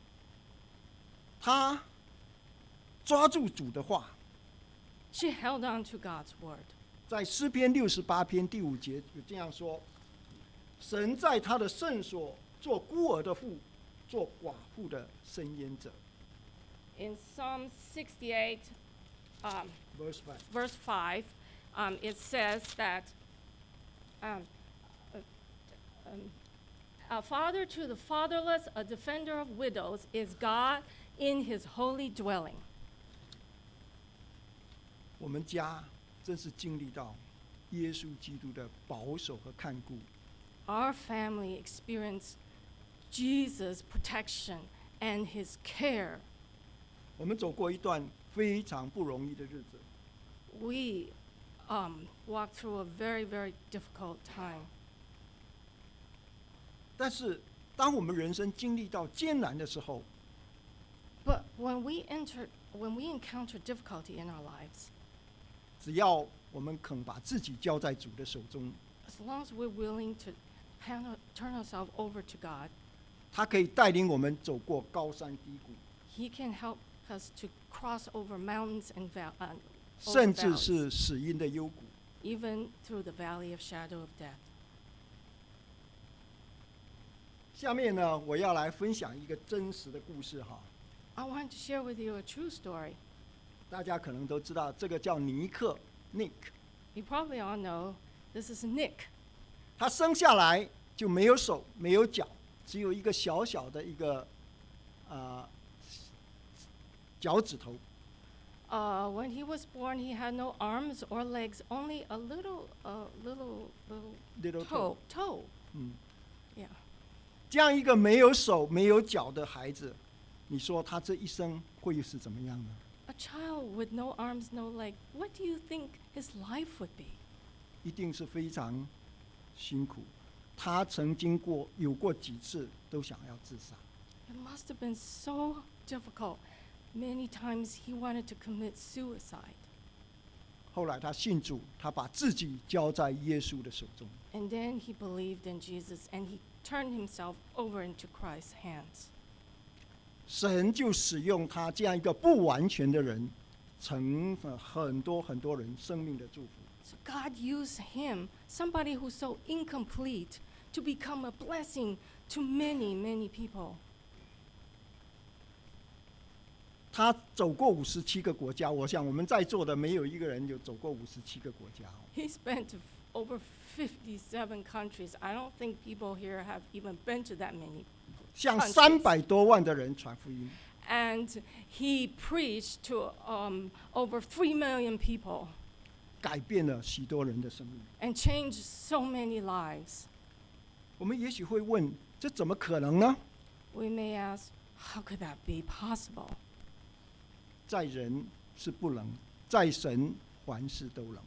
她抓住主的话， She held on to God's word. 在诗篇68篇第5节有这样说： 神在他的圣所做孤儿的父，做寡妇的伸冤者。 In Psalm 68, Verse 5。 verse 5, it says that um, a father to the fatherless, a defender of widows, is God in his holy dwelling. 我们家真是经历到耶稣基督的保守和看顾。 Our family experienced Jesus' protection and his care. 我们走过一段非常不容易的日子， We walked through a very, very difficult time. 但是当我们人生经历到艰难的时候， But when we encounter difficulty in our lives, 只要我们肯把自己交在主的手中， as long as we're willing to turn ourselves over to God, 他可以带领我们走过高山低谷， he can help us to cross over mountains and over 甚至 valleys, 是死荫的幽谷。 even through the valley of shadow of death. 下面呢，我要来分享一个真实的故事哈。 I want to share with you a true story. 大家可能都知道，这个叫尼克 （Nick）， You probably all know this is Nick. 他生下来就没有手没有脚，只有一个小小的一个脚趾头。 When he was born, he had no arms or legs, only a little Little toe. 嗯， Yeah. 这样一个没有手没有脚的孩子，你说他这一生会是怎么样呢？ A child with no arms, no legs. What do you think his life would be? 一定是非常辛苦。他曾经有过几次都想要自杀。 It must have been so difficult. Many times he wanted to commit suicide. 后来他信主，他把自己交在耶稣的手中。 And then he believed in Jesus and he turned himself over into Christ's hands. 神就使用他这样一个不完全的人，成了很多很多人生命的祝福。 So God used him, somebody who's so incomplete, to become a blessing to many, many people. 他走过57个国家，我想我们在座的没有一个人有走过57个国家。 He spent over 57 countries. I don't think people here have even been to that many. 向 countries. 300多万的人传福音， And he preached to over 3 million people 改变了许多人的生命。 and changed so many lives. 我们也许会问：这怎么可能呢？ We may ask, how could that be possible? 在人是不能，在神凡事都能。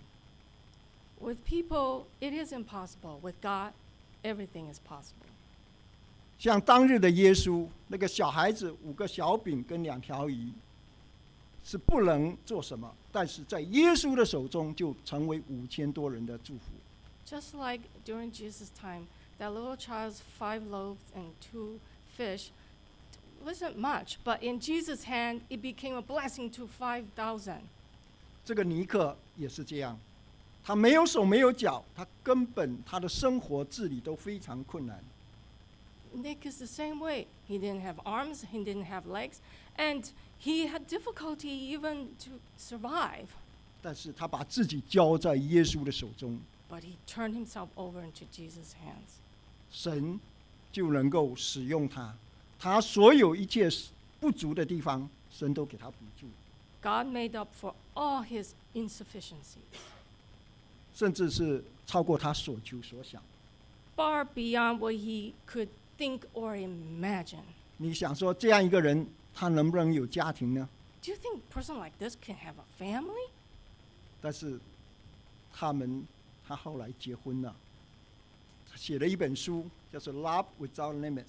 With people, it is impossible. With God, everything is possible. 像当日的耶稣，那个小孩子5个小饼跟2条鱼，是不能做什么，但是在耶稣的手中就成为5000多人的祝福。 Just like during Jesus' time, that little child's 5 loaves and 2 fish wasn't much, but in Jesus' hand, it became a blessing to 5,000. 这个尼克也是这样，他没有手没有脚，他根本他的生活自理都非常困难。 Nick is the same way. He didn't have arms, he didn't have legs, and he had difficulty even to survive. 但是他把自己交在耶稣的手中， But he turned himself over into Jesus' hands. 神就能够使用他，他所有一切不足的地方，神都给他补助， God made up for all his insufficiencies, 甚至是超过他所求所想。 far beyond what he could think or imagine. 你想说这样一个人，他能不能有家庭呢？ Do you think a person like this can have a family? 但是他后来结婚了，他写了一本书，叫做《Love Without Limits》。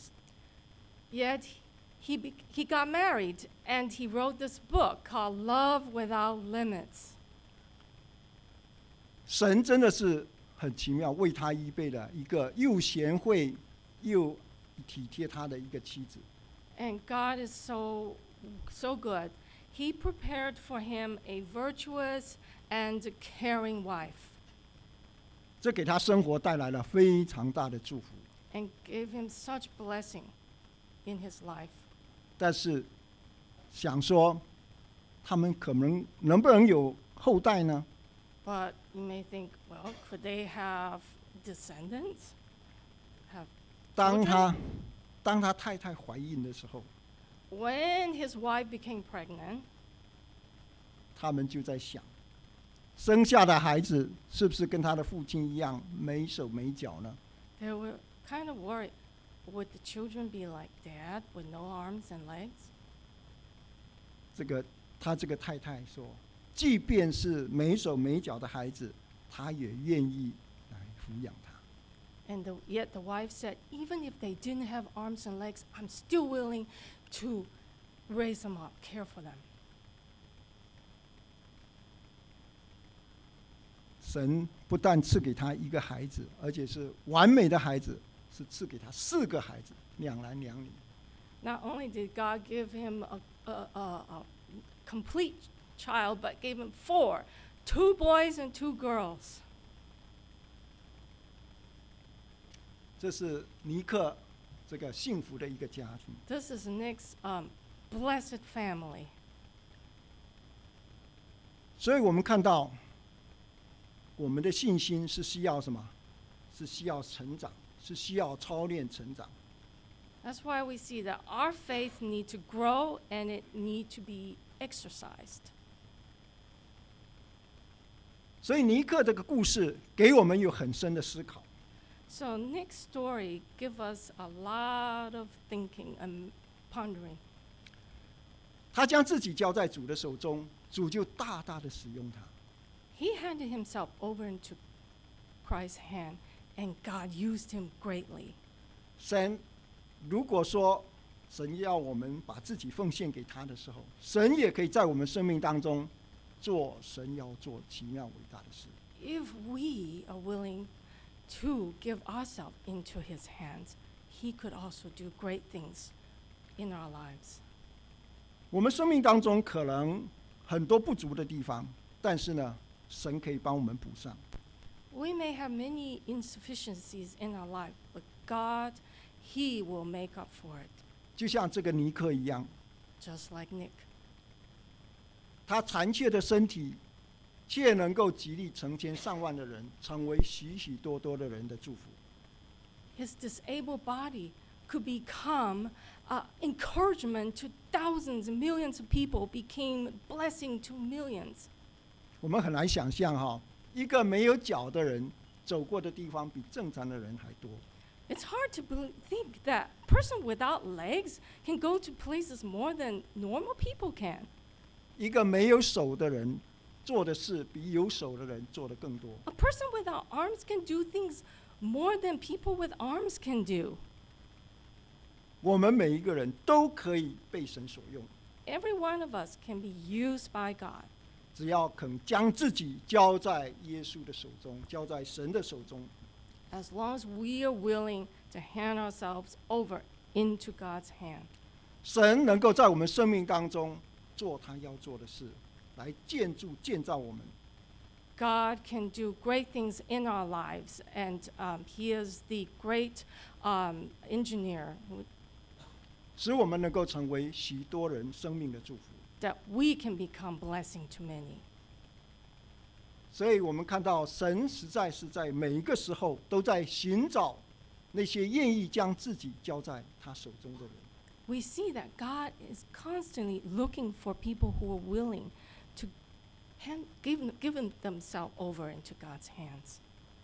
Yet he got married and he wrote this book called Love Without Limits. 神真的是很奇妙，为他预备了一个又贤惠又体贴他的一个妻子。 And God is so good. He prepared for him a virtuous and caring wife. 这给他生活带来了非常大的祝福。 and gave him such blessing in his life. 但是想说，他们能不能有后代呢？ But you may think, well, could they have descendants? Have 当 children? 他太太怀孕的时候， When his wife became pregnant, 他们就在想，生下的孩子是不是跟他的父亲一样没手没脚呢？ they were kind of worried. Would the children be like dad with no arms and legs? 他这个太太说，即便是没手没脚的孩子，他也愿意来抚养他。 And yet the wife said, even if they didn't have arms and legs, I'm still willing to raise them up, care for them. 神不但赐给他一个孩子，而且是完美的孩子，是赐给他4个孩子，两男两女。 Not only did God give him a complete child, but gave him 4, 2 boys and 2 girls. 这是尼克这个幸福的一个家庭。 This is Nick's blessed family. 所以我们看到，我们的信心是需要什么？是需要成长，是需要操练成长。 That's why we see that our faith need to grow and it need to be exercised. 所以尼克这个故事给我们有很深的思考。 So Nick's story give us a lot of thinking and pondering. 他将自己交在主的手中，主就大大的使用他。 He handed himself over into Christ's hand, and God used him greatly. 神如果说神要我们把自己奉献给他的时候，神也可以在我们生命当中做神要做奇妙伟大的事。 If we are willing to give ourselves into his hands, he could also do great things in our lives. 我们生命当中可能很多不足的地方，但是呢，神可以帮我们补上。 We may have many insufficiencies in our life, but God, he will make up for it, 就像这个尼克一样， just like Nick. 他残缺的身体，却能够激励成千上万的人，成为许许多多的人的祝福。 His disabled body could become encouragement to thousands and millions of people, became blessing to millions. 我们很难想象哈，一个没有脚的人走过的地方比正常的人还多。 It's hard to think that a person without legs can go to places more than normal people can. 一个没有手的人做的事，比有手的人做的更多。 A person without arms can do things more than people with arms can do. 我们每一个人都可以被神所用， Every one of us can be used by God. 只要肯将自己交在耶稣的手中，交在神的手中， As long as we are willing to hand ourselves over into God's hand. 神能够在我们生命当中做他要做的事，来建造我们。 God can do great things in our lives, and he is the great engineer 使我们能够成为许多人生命的祝福。 that we can become blessing to many. 所以我们看到神实在是在每一个时候都在寻找那些愿意将自己交在他手中的人。 We see that God is constantly looking for people who are willing to give themselves over into God's hands.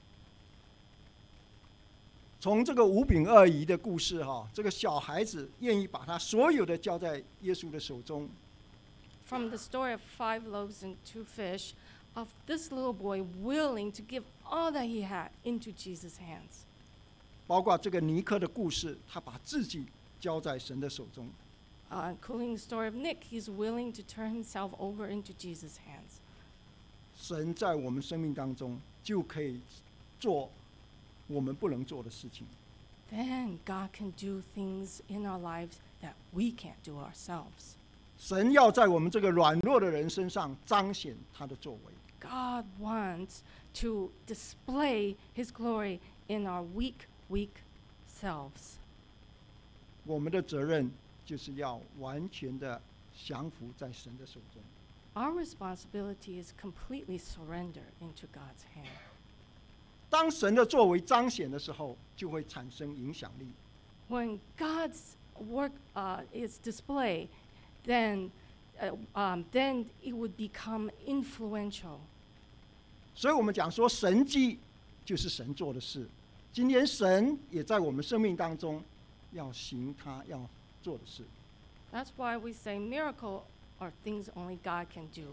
从这个5饼2鱼的故事哈，这个小孩子愿意把他所有的交在耶稣的手中， From the story of 5 loaves and 2 fish, of this little boy willing to give all that he had into Jesus' hands. 包括这个尼克的故事，他把自己交在神的手中。 Including the story of Nick, he's willing to turn himself over into Jesus' hands. 神在我们生命当中就可以做我们不能做的事情。 Then God can do things in our lives that we can't do ourselves. 神要在我们这个软弱的人身上彰显他的作为。 God wants to display His glory in our weak selves. 我们的责任就是要完全的降服在神的手中。 Our responsibility is completely surrender into God's hand. 当神的作为彰显的时候，就会产生影响力。 When God's work is displayed, then it would become influential. 所以我们讲说，神迹就是神做的事。今天神也在我们生命当中要行他要做的事。 That's why we say miracle are things only God can do.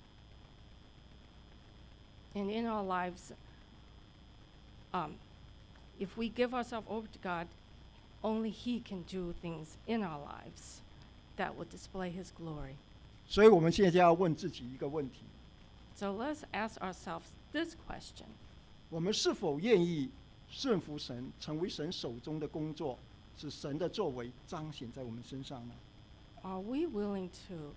And in our lives, if we give ourselves over to God, only He can do things in our lives that will display His glory. 所以我们现在要问自己一个问题： So let's ask ourselves this question. 我们是否愿意顺服神，成为神手中的工作，使神的作为彰显在我们身上呢？ Are we willing to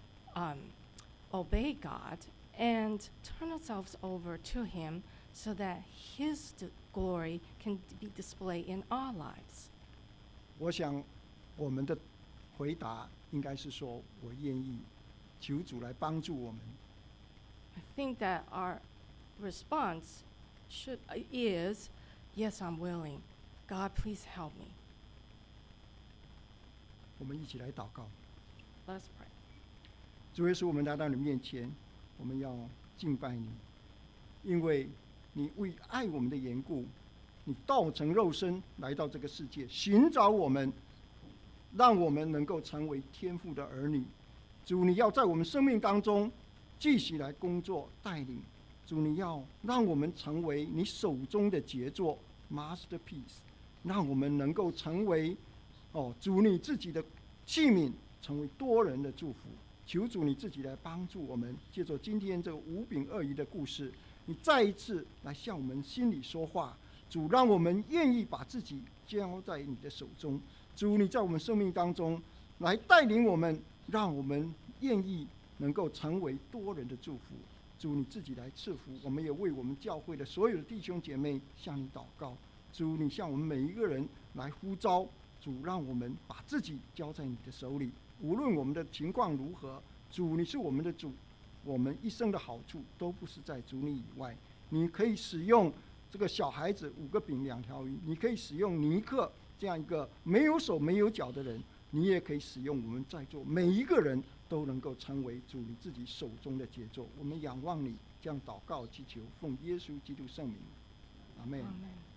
obey God and turn ourselves over to Him so that His glory can be displayed in our lives? 我想我们的回答应该是说：我愿意，求主来帮助我们。 I think that our response is, yes, I'm willing. God, please help me. 我们一起来祷告。 Let's pray. 主耶稣，我们来到你面前，我们要敬拜你，因为你为爱我们的缘故，你道成肉身来到这个世界，寻找我们，让我们能够成为天父的儿女。主，你要在我们生命当中继续来工作带领。主，你要让我们成为你手中的杰作 masterpiece， 让我们能够成为主你自己的器皿，成为多人的祝福。求主你自己来帮助我们，借着今天这个5饼2鱼的故事，你再一次来向我们心里说话。主，让我们愿意把自己交在你的手中。主，你在我们生命当中来带领我们，让我们愿意能够成为多人的祝福。主，你自己来赐福。我们也为我们教会的所有的弟兄姐妹向你祷告。主，你向我们每一个人来呼召。主，让我们把自己交在你的手里，无论我们的情况如何，主，你是我们的主，我们一生的好处都不是在主你以外。你可以使用这个小孩子5个饼2条鱼，你可以使用尼克这样一个没有手没有脚的人，你也可以使用我们在座每一个人，都能够成为主你自己手中的杰作。我们仰望你，这样祷告祈求，奉耶稣基督圣名，阿们。 Amen.